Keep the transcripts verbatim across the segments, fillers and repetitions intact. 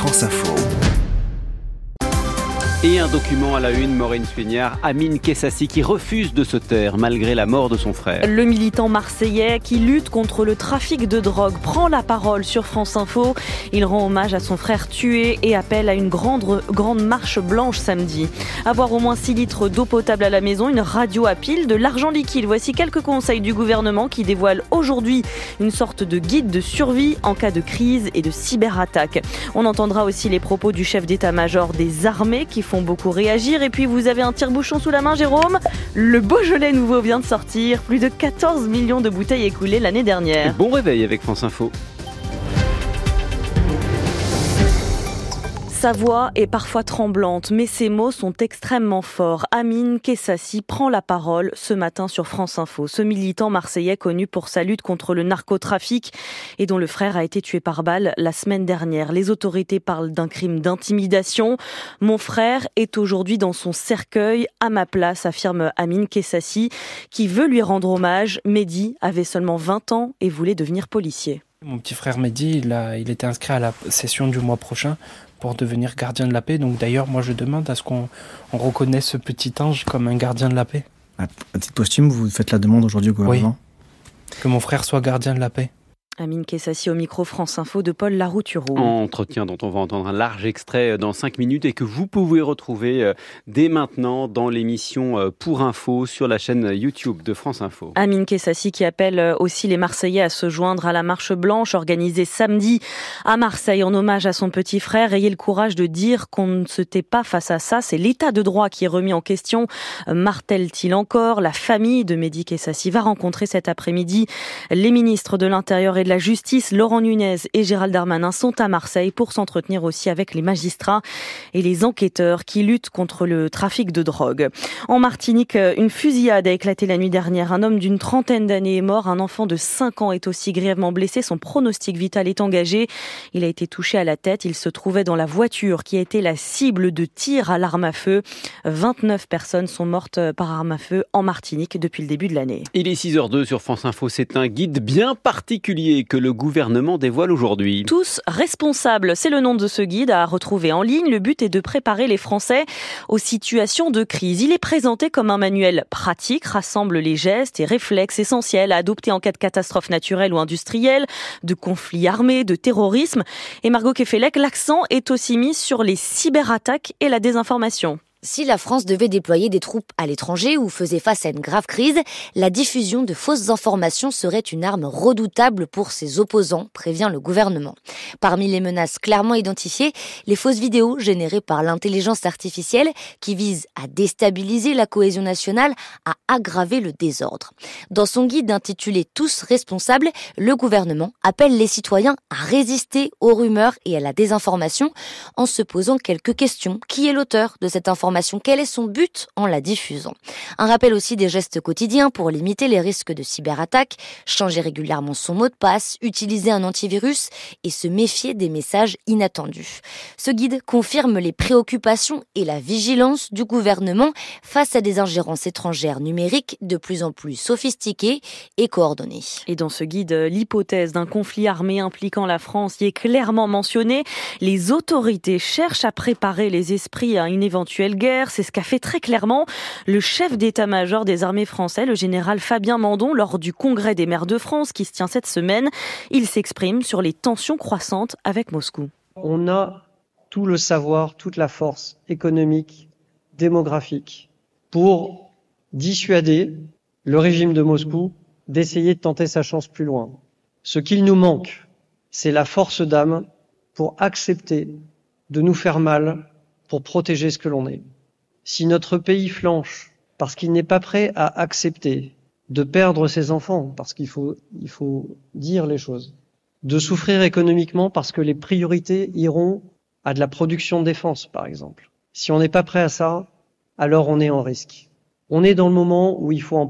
France Info. Et un document à la une, Maureen Suignard, Amine Kessassi qui refuse de se taire malgré la mort de son frère. Le militant marseillais qui lutte contre le trafic de drogue prend la parole sur France Info. Il rend hommage à son frère tué et appelle à une grande, grande marche blanche samedi. Avoir au moins six litres d'eau potable à la maison, une radio à pile, de l'argent liquide. Voici quelques conseils du gouvernement qui dévoile aujourd'hui une sorte de guide de survie en cas de crise et de cyberattaque. On entendra aussi les propos du chef d'état-major des armées qui font beaucoup réagir. Et puis vous avez un tire-bouchon sous la main, Jérôme. Le Beaujolais nouveau vient de sortir. Plus de quatorze millions de bouteilles écoulées l'année dernière. Bon réveil avec France Info. Sa voix est parfois tremblante, mais ses mots sont extrêmement forts. Amine Kessassi prend la parole ce matin sur France Info. Ce militant marseillais connu pour sa lutte contre le narcotrafic et dont le frère a été tué par balle la semaine dernière. Les autorités parlent d'un crime d'intimidation. Mon frère est aujourd'hui dans son cercueil à ma place, affirme Amine Kessassi, qui veut lui rendre hommage. Mehdi avait seulement vingt ans et voulait devenir policier. Mon petit frère Mehdi, il, a, il était inscrit à la session du mois prochain pour devenir gardien de la paix. Donc d'ailleurs, moi je demande à ce qu'on on reconnaisse ce petit ange comme un gardien de la paix. À titre posthume, vous faites la demande aujourd'hui au gouvernement ? Oui, que mon frère soit gardien de la paix. Amine Kessassi au micro France Info de Paul Laroutureau. Entretien dont on va entendre un large extrait dans cinq minutes et que vous pouvez retrouver dès maintenant dans l'émission Pour Info sur la chaîne YouTube de France Info. Amine Kessassi qui appelle aussi les Marseillais à se joindre à la marche blanche organisée samedi à Marseille en hommage à son petit frère. Ayez le courage de dire qu'on ne se tait pas face à ça. C'est l'état de droit qui est remis en question, martèle-t-il encore. La famille de Mehdi Kessassi va rencontrer cet après-midi les ministres de l'Intérieur et de la Justice. Laurent Nunez et Gérald Darmanin sont à Marseille pour s'entretenir aussi avec les magistrats et les enquêteurs qui luttent contre le trafic de drogue. En Martinique, une fusillade a éclaté la nuit dernière. Un homme d'une trentaine d'années est mort. Un enfant de cinq ans est aussi grièvement blessé. Son pronostic vital est engagé. Il a été touché à la tête. Il se trouvait dans la voiture qui a été la cible de tirs à l'arme à feu. vingt-neuf personnes sont mortes par arme à feu en Martinique depuis le début de l'année. Il est six heures deux sur France Info. C'est un guide bien particulier que le gouvernement dévoile aujourd'hui. Tous responsables, c'est le nom de ce guide à retrouver en ligne. Le but est de préparer les Français aux situations de crise. Il est présenté comme un manuel pratique, rassemble les gestes et réflexes essentiels à adopter en cas de catastrophe naturelle ou industrielle, de conflits armés, de terrorisme. Et Margot Kefelec, l'accent est aussi mis sur les cyberattaques et la désinformation. Si la France devait déployer des troupes à l'étranger ou faisait face à une grave crise, la diffusion de fausses informations serait une arme redoutable pour ses opposants, prévient le gouvernement. Parmi les menaces clairement identifiées, les fausses vidéos générées par l'intelligence artificielle qui visent à déstabiliser la cohésion nationale, à aggraver le désordre. Dans son guide intitulé « Tous responsables », le gouvernement appelle les citoyens à résister aux rumeurs et à la désinformation en se posant quelques questions. Qui est l'auteur de cette information ? Quel est son but en la diffusant ? Un rappel aussi des gestes quotidiens pour limiter les risques de cyberattaque, changer régulièrement son mot de passe, utiliser un antivirus et se méfier des messages inattendus. Ce guide confirme les préoccupations et la vigilance du gouvernement face à des ingérences étrangères numériques de plus en plus sophistiquées et coordonnées. Et dans ce guide, l'hypothèse d'un conflit armé impliquant la France y est clairement mentionnée. Les autorités cherchent à préparer les esprits à une éventuelle guerre, c'est ce qu'a fait très clairement le chef d'état-major des armées français, le général Fabien Mandon, lors du congrès des maires de France qui se tient cette semaine. Il s'exprime sur les tensions croissantes avec Moscou. On a tout le savoir, toute la force économique, démographique, pour dissuader le régime de Moscou d'essayer de tenter sa chance plus loin. Ce qu'il nous manque, c'est la force d'âme pour accepter de nous faire mal, pour protéger ce que l'on est. Si notre pays flanche parce qu'il n'est pas prêt à accepter de perdre ses enfants, parce qu'il faut, il faut dire les choses, de souffrir économiquement parce que les priorités iront à de la production de défense, par exemple. Si on n'est pas prêt à ça, alors on est en risque. On est dans le moment où il faut en parler.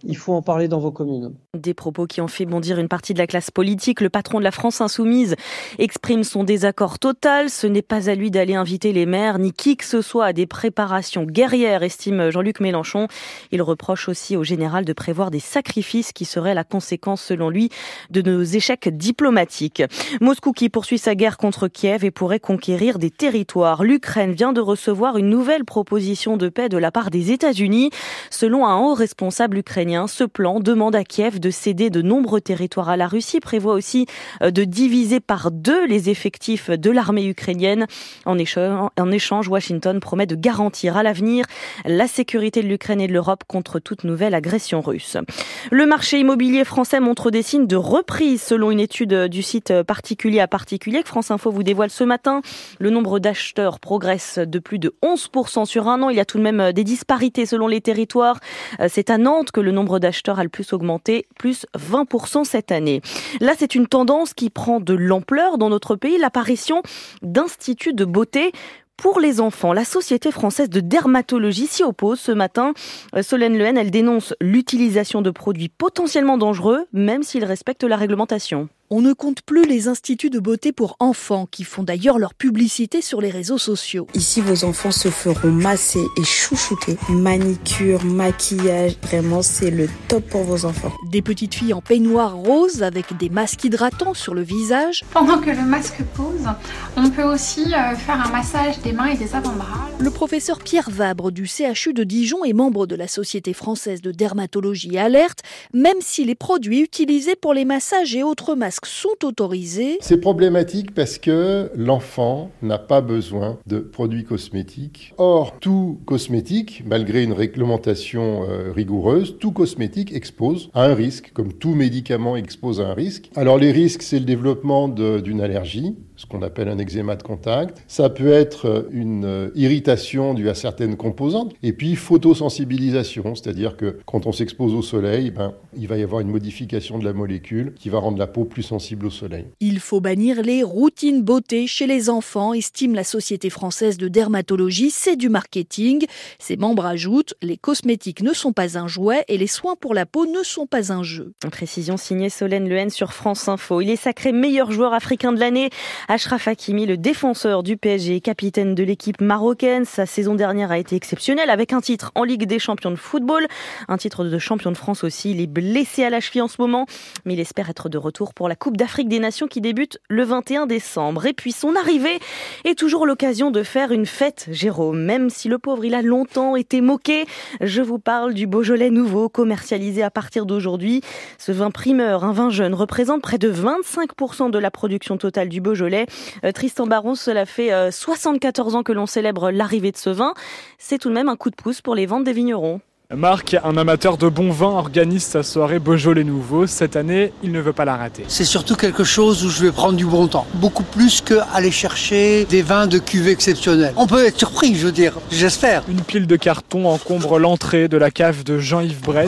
Il faut en parler dans vos communes. Des propos qui ont fait bondir une partie de la classe politique. Le patron de la France Insoumise exprime son désaccord total. Ce n'est pas à lui d'aller inviter les maires ni qui que ce soit à des préparations guerrières, estime Jean-Luc Mélenchon. Il reproche aussi au général de prévoir des sacrifices qui seraient la conséquence, selon lui, de nos échecs diplomatiques. Moscou qui poursuit sa guerre contre Kiev et pourrait conquérir des territoires. L'Ukraine vient de recevoir une nouvelle proposition de paix de la part des États-Unis. Selon un haut responsable ukrainien, ce plan demande à Kiev de céder de nombreux territoires à la Russie, prévoit aussi de diviser par deux les effectifs de l'armée ukrainienne. En échange, en échange, Washington promet de garantir à l'avenir la sécurité de l'Ukraine et de l'Europe contre toute nouvelle agression russe. Le marché immobilier français montre des signes de reprise selon une étude du site Particulier à Particulier que France Info vous dévoile ce matin. Le nombre d'acheteurs progresse de plus de onze pour cent sur un an. Il y a tout de même des disparités selon les territoires. C'est à Nantes que le nombre d'acheteurs a le plus augmenté, plus vingt pour cent cette année. Là, c'est une tendance qui prend de l'ampleur dans notre pays, l'apparition d'instituts de beauté pour les enfants. La Société française de dermatologie s'y oppose ce matin. Solène Lehen, elle dénonce l'utilisation de produits potentiellement dangereux, même s'ils respectent la réglementation. On ne compte plus les instituts de beauté pour enfants, qui font d'ailleurs leur publicité sur les réseaux sociaux. Ici, vos enfants se feront masser et chouchouter. Manicure, maquillage, vraiment, c'est le top pour vos enfants. Des petites filles en peignoir rose avec des masques hydratants sur le visage. Pendant que le masque pose, on peut aussi faire un massage des mains et des avant-bras. Le professeur Pierre Vabre du C H U de Dijon est membre de la Société française de dermatologie alerte, même si les produits utilisés pour les massages et autres masques sont autorisés. C'est problématique parce que l'enfant n'a pas besoin de produits cosmétiques. Or, tout cosmétique, malgré une réglementation euh, rigoureuse, tout cosmétique expose à un risque, comme tout médicament expose à un risque. Alors les risques, c'est le développement de, d'une allergie, ce qu'on appelle un eczéma de contact. Ça peut être une irritation due à certaines composantes. Et puis, photosensibilisation, c'est-à-dire que quand on s'expose au soleil, ben, il va y avoir une modification de la molécule qui va rendre la peau plus sensible au soleil. Il faut bannir les routines beauté chez les enfants, estime la Société française de dermatologie. C'est du marketing. Ses membres ajoutent, les cosmétiques ne sont pas un jouet et les soins pour la peau ne sont pas un jeu. Précision signée Solène Lehen sur France Info. Il est sacré meilleur joueur africain de l'année. Achraf Hakimi, le défenseur du P S G, capitaine de l'équipe marocaine. Sa saison dernière a été exceptionnelle avec un titre en Ligue des champions de football, un titre de champion de France aussi. Il est blessé à la cheville en ce moment, mais il espère être de retour pour la Coupe d'Afrique des Nations qui débute le vingt et un décembre. Et puis son arrivée est toujours l'occasion de faire une fête, Jérôme. Même si le pauvre, il a longtemps été moqué. Je vous parle du Beaujolais nouveau, commercialisé à partir d'aujourd'hui. Ce vin primeur, un vin jeune, représente près de vingt-cinq pour cent de la production totale du Beaujolais. Euh, Tristan Baron, cela fait euh, soixante-quatorze ans que l'on célèbre l'arrivée de ce vin. C'est tout de même un coup de pouce pour les ventes des vignerons. Marc, un amateur de bon vin, organise sa soirée Beaujolais nouveau. Cette année, il ne veut pas la rater. C'est surtout quelque chose où je vais prendre du bon temps. Beaucoup plus qu'aller chercher des vins de cuvée exceptionnels. On peut être surpris, je veux dire, j'espère. Une pile de cartons encombre l'entrée de la cave de Jean-Yves Brett.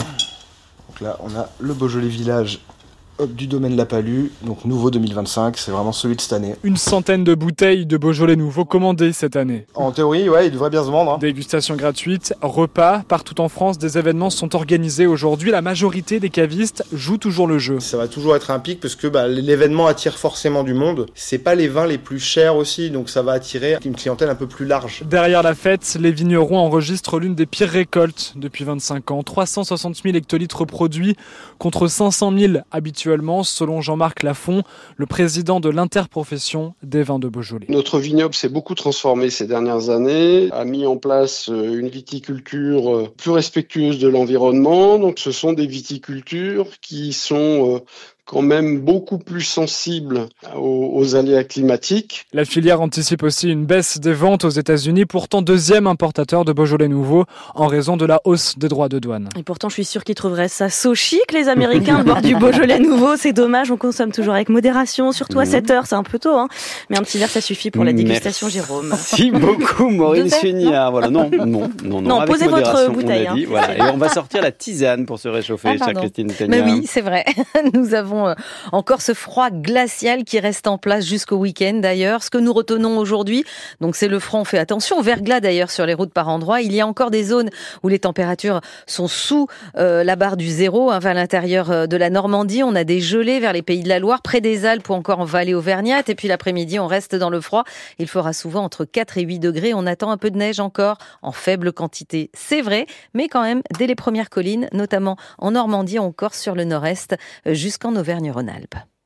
Donc là, on a le Beaujolais Village hop, du domaine La Palue, donc nouveau deux mille vingt-cinq, c'est vraiment celui de cette année. Une centaine de bouteilles de Beaujolais nouveau commandées cette année. En théorie, ouais, il devrait bien se vendre. Hein. Dégustation gratuite, repas, partout en France, des événements sont organisés aujourd'hui. La majorité des cavistes jouent toujours le jeu. Ça va toujours être un pic parce que bah, l'événement attire forcément du monde. C'est pas les vins les plus chers aussi, donc ça va attirer une clientèle un peu plus large. Derrière la fête, les vignerons enregistrent l'une des pires récoltes depuis vingt-cinq ans. trois cent soixante mille hectolitres produits contre cinq cent mille habituellement. Selon Jean-Marc Lafont, le président de l'interprofession des vins de Beaujolais. Notre vignoble s'est beaucoup transformé ces dernières années, a mis en place une viticulture plus respectueuse de l'environnement. Donc ce sont des viticultures qui sont quand même beaucoup plus sensibles aux, aux aléas climatiques. La filière anticipe aussi une baisse des ventes aux États-Unis, pourtant deuxième importateur de Beaujolais nouveau en raison de la hausse des droits de douane. Et pourtant, je suis sûre qu'ils trouveraient ça so chic, les Américains, de boire du Beaujolais nouveau. C'est dommage, on consomme toujours avec modération, surtout à sept heures, c'est un peu tôt, hein. Mais un petit verre, ça suffit pour la dégustation, Merci. Jérôme. Merci beaucoup, Maureen Chéniard. Voilà, non, non, non, non. Non, avec posez votre bouteille. On a dit, hein. voilà. Et on va sortir la tisane pour se réchauffer, Ah, chère Christine Cagnard. Mais oui, c'est vrai. Nous avons attention, encore ce froid glacial qui reste en place jusqu'au week-end d'ailleurs. Ce que nous retenons aujourd'hui, donc c'est le front, on fait attention. Verglas d'ailleurs sur les routes par endroits. Il y a encore des zones où les températures sont sous euh, la barre du zéro. Hein, vers l'intérieur de la Normandie, on a des gelées vers les Pays de la Loire, près des Alpes ou encore en vallée auvergnate. Et puis l'après-midi, on reste dans le froid. Il fera souvent entre quatre et huit degrés. On attend un peu de neige encore en faible quantité, c'est vrai, mais quand même dès les premières collines, notamment en Normandie, en Corse, sur le nord-est, jusqu'en Auvergne-Rhône-Alpes.